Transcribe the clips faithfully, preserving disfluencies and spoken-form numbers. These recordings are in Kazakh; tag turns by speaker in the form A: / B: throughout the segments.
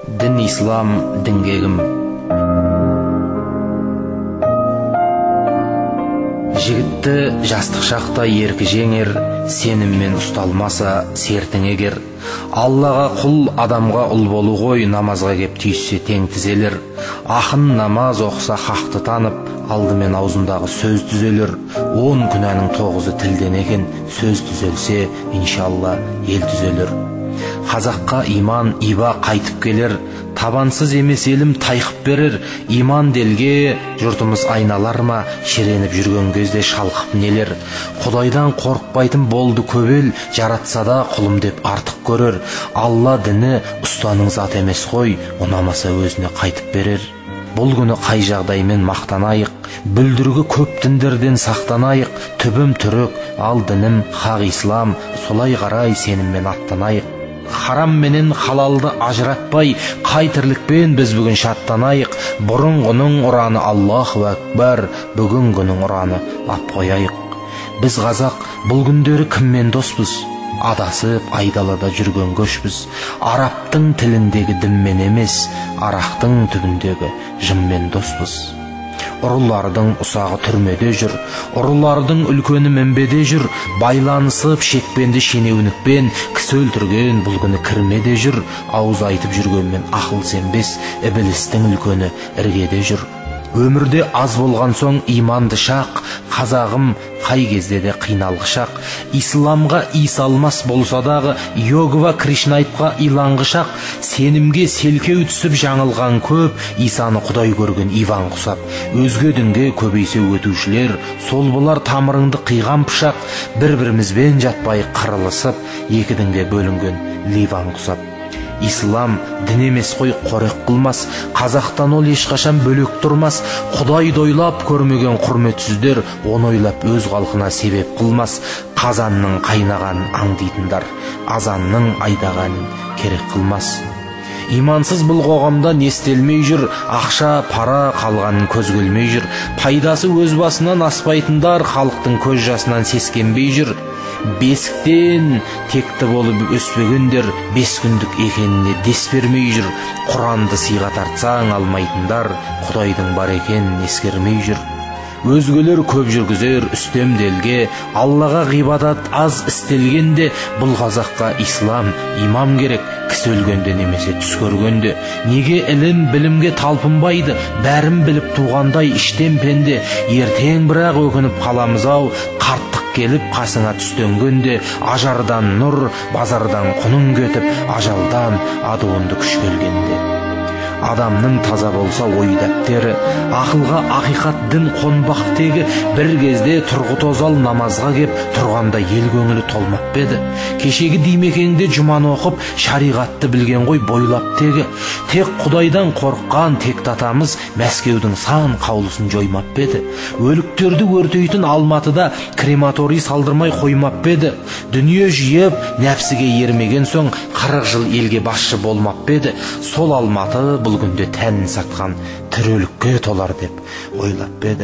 A: Дін ислам дінгегім. Жігітті жастық шақта еркі жеңер, сеніммен ұсталмаса сертің егер. Аллаға құл, адамға ұл болу ғой, намазға кеп түйіссе тең тізелер. Ақын намаз оқса хақты танып, алдымен аузындағы сөз түзелер. Он күнәнің тоғызы тілден екен, сөз түзелсе, иншалла, ел түзелер. Қазаққа иман, иба қайтып келер, табансыз емес елім тайқып берер. Иман делге жұртымыз айналар ма, шереніп жүрген кезде шалқып нелер. Құдайдан қорықпайтын болды көбел, жаратса да құлым деп артық көрер. Алла діні ұстаның зат емес қой, ұнамаса өзіне қайтып берер. Бұл күні қай жағдаймен мақтанайық, бүлдіргі көп діндерден сақтанайық. Түбім түрік, ал дінім хақ ислам, солай қарай сеніммен аттанайық. Харам менен халалды ажыратпай, қай тірлікпен біз бүгін шаттанайық. Бұрынғының ұраны Аллаху Акбар, бүгінгінің ұраны ап қояйық. Біз қазақ бұл күндері кіммен доспыз? Адасып айдалада жүрген көшпіз. Араптың тіліндегі дінмен емес, арақтың түбіндегі жыммен доспыз. Ұрылардың ұсағы түрмеде жүр, ұрылардың үлкені мінбеде жүр. Байланысып шекпенді шенеунікпен, кісі өлтірген бұл күні кірмеде жүр. Ауыз айтып жүргенмен ақыл сенбес, ібілістің үлкені іргеде жүр. Өмірде аз болған соң иманды шақ, қазағым қай кезде де қиналғы шақ. Исламға ис алмас болса дағы, йогва Кришнайтқа иланғы шақ. Сенімге селкеу түсіп жаңылған көп, Исаны құдай көрген Иван құсап. Өзге дінге көбейсе өтушілер, сол болар тамырыңды қиған пышақ. Бір-бірімізбен жатпай қырылысып, екі дінге бөлінген Ливан құсап. Ислам дін емес қой, қорек қылмас, қазақтан ол ешқашан бөлек тұрмас. Құдай дойлап көрмеген құрметсіздер, оны ойлап өз халқына себеп қылмас. Қазанның қайнаған аңдитындар, азанның айдағанын керек қылмас. Имансыз бұл қоғамда нестелмей жүр, ақша, пара қалғанын көз келмей жүр. Пайдасы өз басынан аспайтындар, халықтың көз жасынан сескенбей жүр. Бесіктен текті болып өспегендер, бес күндік екеніне дес бермей жүр. Құранды сыйға тартсаң алмайтындар, Құдайдың бар екенін ескермей жүр. Өзгелер көп жүргізер үстемделге, Аллаға ғибадат аз істелгенде. Бұл қазаққа ислам, имам керек, кісі өлгенде немесе түс көргенде. Неге ілім білімге талпынбайды, бәрін біліп туғандай іштен пенде. Ертең бірақ өкініп қаламыз ау, қарттық келіп қасыңа түстенгенде. Ажардан нұр, базардан құның кетіп, ажалдан адуынды күш келгенде. Адамның таза болса ой дәптері, ақылға ақиқат дін қонбақ тегі. Бір кезде тұрғыт озал намазға кеп, тұрғанда ел көңілі толмап беді. Кешегі димекеңде жұман оқып, шариғатты білген ғой бойлап тегі. Тек Құдайдан қорыққан тек татамыз, Мәскеудің сан қаулысын жоймап беді. Өліктерді өртейтін Алматыда крематорий салдырмай қоймап беді. Дүние жиып, нәпсіге ермеген соң, қырық жыл елге басшы болмап беді. Сол Алматы бұл күнде тәнін сатқан тірілікке толар деп ойлап беді.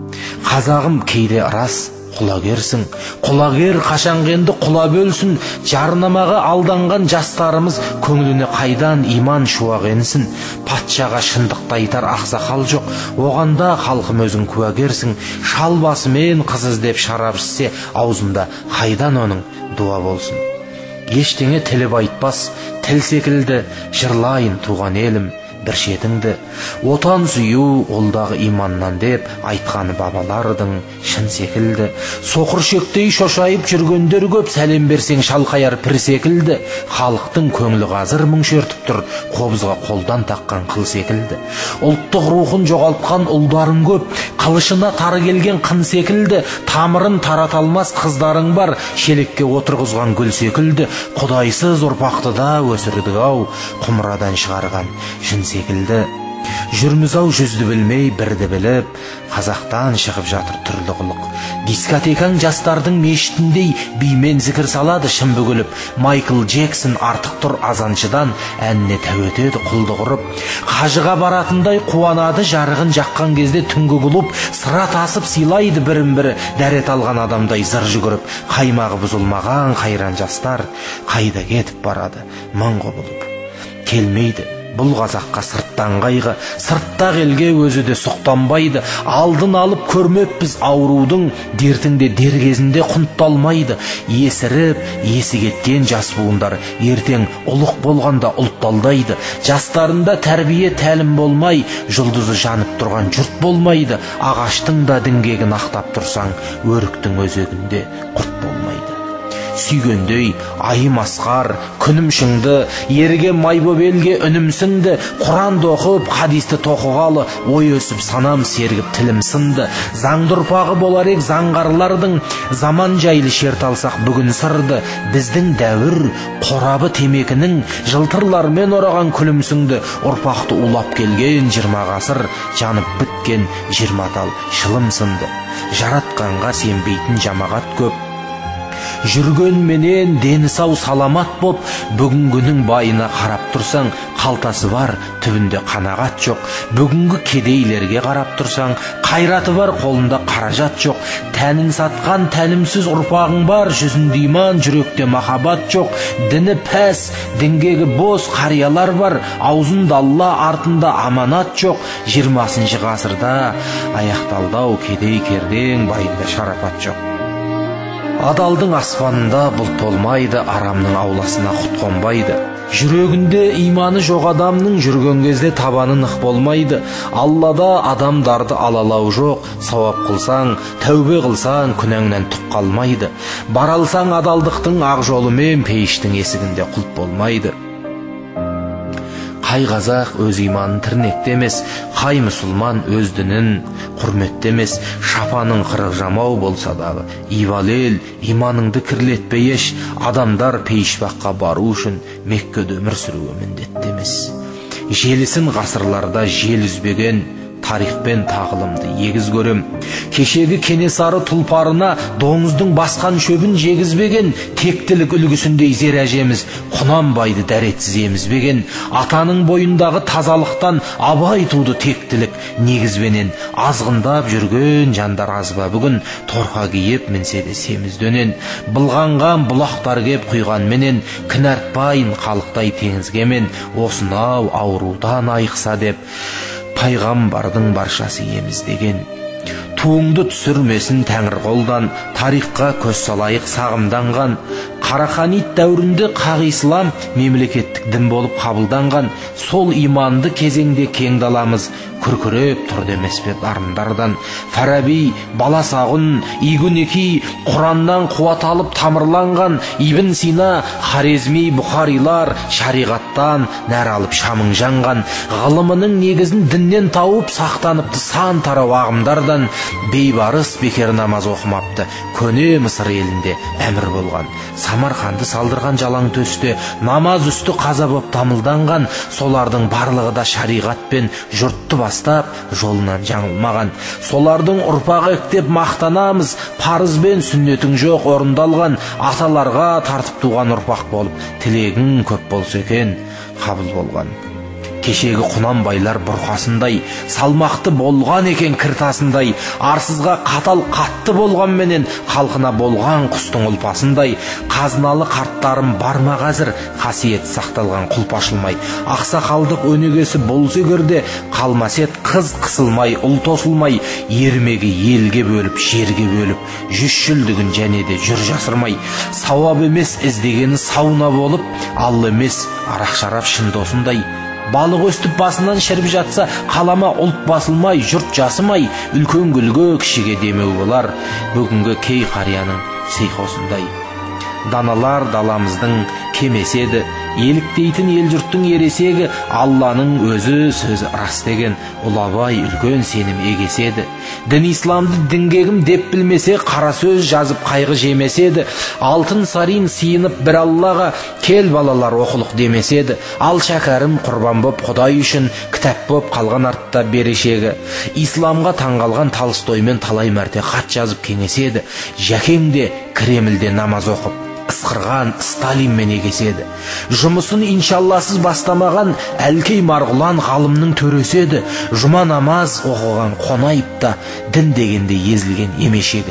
A: Қазағым кейде рас құлагерсің, құлагер қашанғы енді құла бөлсін. Жарнамаға алданған жастарымыз көңіліне қайдан иман шуақ енсін. Патшаға шындықты айтар ақсақал жоқ, оғанда халқым өзің куәгерсің. Шал басымен қыз іздеп шарап ішсе, аузында қайдан оның дуа болсын. Ештеңе тіліп айтпас, тіл секілді жырлайын туған елім бір шетіңді. Отан сүю олдағы иманнан деп айтқаны бабалардың шын секілді. Соқыр шектей шошайып жүргендер көп, сәлем берсең шалқаяр пір секілді. Халықтың көңілі қазір мұң шертіп тұр, қобызға қолдан таққан қыл секілді. Ұлттық рухын жоғалтқан ұлдарың көп, қылышына тары келген қын секілді. Тамырын тарата алмас қыздарың бар, шелекке отырғызған гүл секілді. Құдайсыз ұрпақты да өсірдік ау, құмырадан шығарған жын секілді. Жүрміз ау жүзді білмей бірді біліп, қазақтан шығып жатыр түрлі қылық. Дискотекаң жастардың мешітіндей бимен зікір салады шын бүгіліп. Майкл Джексон артық тұр азаншыдан, әніне тәуетеді құлды құрып. Қажыға баратындай қуанады жарығын жаққан кезде түнгі клуб. Сыра тасып сыйлайды бірін бірі, дәрет алған адамдай зыр жүгіріп. Қаймағы бұзылмаған қайран жастар қайда кетіп барады мың құбылып. Келмейді Бұл қазаққа сырттан қайғы, сыртта елге өзі де сұқтанбайды. Алдын алып көрмеппіз аурудың, дертіңде дер кезінде құнтталмайды. Есіріп, есі кеткен жас буындар ертең ұлық болғанда ұлтталдайды. Жастарында тәрбие тәлім болмай, жұлдызы жанып тұрған жұрт болмайды. Ағаштың да діңгегін ақтап тұрсаң, өріктің өзегінде құрт болмайды. Сүйгендей айым асқар, күнім шыңды, ерге май боп елге үнім сіңді. Құранды оқып, хадисті тоқығалы, ой өсіп санам сергіп тілім сынды. Заңды ұрпағы болар ек заңғарлардың, заман жайлы шерт алсақ бүгін сырды. Біздің дәуір қорабы темекінің, жылтырлармен ораған күлімсіңді. Ұрпақты улап келген жиырма ғасыр, жанып біткен жиырма тал шылым сынды. Жаратқанға сенбейтін жамағат көп, жүрген менен дені сау саламат боп, бүгінгінің байына қарап тұрсаң, қалтасы бар, түбінде қанағат жоқ. Бүгінгі кедейлерге қарап тұрсаң, қайраты бар, қолында қаражат жоқ. Тәнін сатқан тәлімсіз ұрпағың бар, жүзінде иман, жүректе махаббат жоқ. Діні пәс, діңгегі бос қариялар бар, аузында Алла, артында аманат жоқ. жиырмасыншы ғасырда аяқталдау кедей кердең, байында шарапат жоқ. Адалдың аспанында бұлт болмайды, арамның ауласына құт қонбайды. Жүрегінде иманы жоқ адамның жүрген кезде табаны нық болмайды. Аллада адамдарды алалау жоқ, сауап қылсаң, тәубе қылсаң, күнәңнен түк қалмайды. Бара алсаң адалдықтың ақ жолымен, пейіштің есігінде құлт болмайды. Қай қазақ өз иманын тірнектемес, қай мұсылман өз дінін құрметтемес. Шапаның қырық жамау болса дағы, ибалел иманыңды кірлетпей еш. Адамдар пейішбаққа бару үшін Меккеде өмір сүруге міндеттемес. Желісін ғасырларда жел үзбеген, тарихпен тағылымды егіз көрем. Кешегі Кенесары тұлпарына доңыздың басқан шөбін жегізбеген, тектілік үлгісіндей зер әжеміз Құнанбайды дәретсіз емізбеген. Атаның бойындағы тазалықтан абай туды тектілік негізбенен. Азғындап жүрген жандар аз ба бүгін, торқа киіп мінсе де семіз дөнен. Былғанған бұлақтар кеп құйған менен, кінәртпайын қалықтай теңізгемен. Осынау аурудан айықса деп пайғамбардың баршасы еміз деген. Туыңды түсірмесін тәңір қолдан, тарихқа көз салайық сағымданған. Қараханит дәуірінде қақ ислам мемлекеттік дін болып қабылданған. Сол иманды кезеңде кең даламыз күркіреп тұр демес пе дарындардан. Фараби, Баласағұн, Игунеки Құраннан қуат алып тамырланған. Ибн Сина, Хорезми, Бұхарилар шариғаттан нәр алып шамың жанған. Ғылымының негізін діннен тауып сақтаныпты сан тарау ағымдардан. Бейбарыс бекер намаз оқымапты, көне Мысыр елінде әмір болған. Самарқанды салдырған жалаң төсте намаз үсті қаза боп тамылданған. Солардың барлығы да шариғатпен жұртты бастап жолынан жаңылмаған. Солардың ұрпағы ектеп мақтанамыз, парызбен сүннетің жоқ орындалған. Аталарға тартып туған ұрпақ болып тілегің көп болса екен қабыл болған. Кешегі Құнанбайлар бұрқасындай, салмақты болған екен кіртасындай. Арсызға қатал қатты болған менен, халқына болған құстың ұлпасындай. Қазыналы қарттарым барма қазір, қасиет сақталған құлп ашылмай. Ақсақалдық өнегесі болсы көрде, қалмасет қыз қысылмай, ұл тосылмай. Ермегі елге бөліп, жерге бөліп, жүз жүлдігін және де жүр жасырмай. Сауап емес іздегені сауна болып, ал емес арақ шарап шын досындай. Балық өстіп басынан шіріп жатса, қалама ұлт басылмай, жұрт жасымай. Үлкен гүлге кішіге демеу болар, бүгінгі кей қарияның сейхосындай. Даналар даламыздың кемеседі, еліктейтін ел жұрттың ересегі. Алланың өзі сөзі рас деген, ұлабай үлкен сенім егеседі. Дін исламды діңгегім деп білмесе, қара сөз жазып қайғы жемеседі. Алтын сарин сиынып бір Аллаға, кел балалар оқылық демеседі. Ал шәкәрім құрбан боп Құдай үшін, кітап боп қалған артта берешегі. Исламға таңғалған Толстоймен талай мәрте хат жазып кеңеседі. Жәкең де Кремльде намаз оқып, ысқырған Сталинмен егеседі. Жұмысын иншалласыз бастамаған Әлкей Марғұлан ғалымның төреседі. Жұма намаз оқыған Қонаевта дін дегенде езілген емешегі.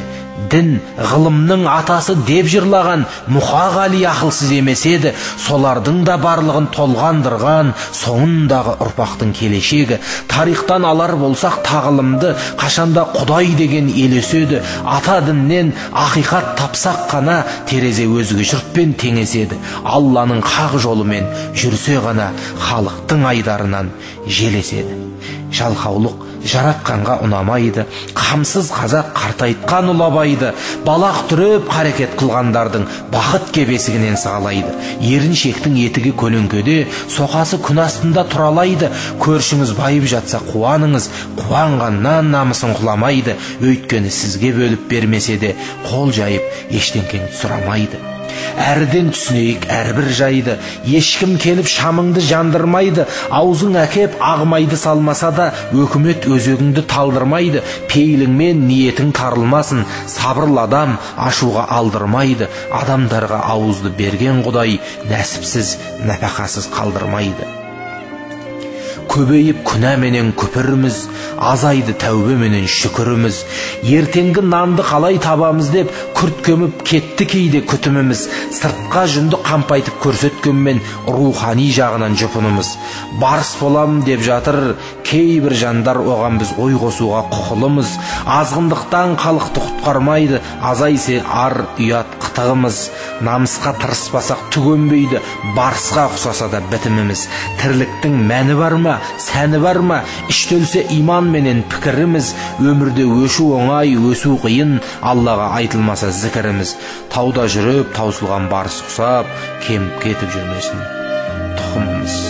A: дін ғылымның атасы деп жырлаған Мұқағали ақылсыз емес еді. Солардың да барлығын толғандырған соңындағы ұрпақтың келешегі. Тарихтан алар болсақ тағылымды, қашанда Құдай деген елеседі. Ата діннен ақиқат тапсақ қана терезе өзге жұртпен теңеседі. Алланың хақ жолымен жүрсе ғана халықтың айдарынан желеседі. Жалқаулық жаратқанға ұнамайды, қамсыз қазақ қартайтқан ұлабайды. Балақ түріп қарекет қылғандардың бақыт кебесігінен сағалайды. Еріншектің етігі көлеңкеде, соқасы күн астында тұралайды. Көршіңіз байып жатса қуаныңыз, қуанғаннан намысын құламайды. Өйткені сізге бөліп бермесе де қол жайып ештеңкеңді сұрамайды. Әрден түсінейік әрбір жайды, ешкім келіп шамыңды жандырмайды. Аузың әкеп ағмайды салмаса да, өкімет өзегіңді талдырмайды. Пейіліңмен ниетің тарылмасын, сабырлы адам ашуға алдырмайды. Адамдарға ауызды берген Құдай нәсіпсіз, нәпақасыз қалдырмайды. Көбейіп күнәменен күпіріміз, азайды тәубеменен шүкіріміз. Ертеңгі нанды қалай табамыз деп күрт көміп кетті кейде күтіміміз. Сыртқа жүнді қампайтып көрсеткенмен рухани жағынан жұпынымыз. Барыс болам деп жатыр кейбір жандар, оған біз ой қосуға құқылымыз. Азғындықтан халықты құтқармайды, азайсе ар ұят қытығымыз. Намысқа тырыспасақ түгенбейді, барысқа ұқсаса да бітіміміз. Тірліктің мәні бар ма, сәні бар ма? Іштөлсе иман менен пікіріміз. Өмірде өшу оңай, өсу қиын, Аллаға айтылмаса зікіріміз. Тауда жүріп таусылған барыс құсап, кеміп кетіп жүрмесін тұқымымыз.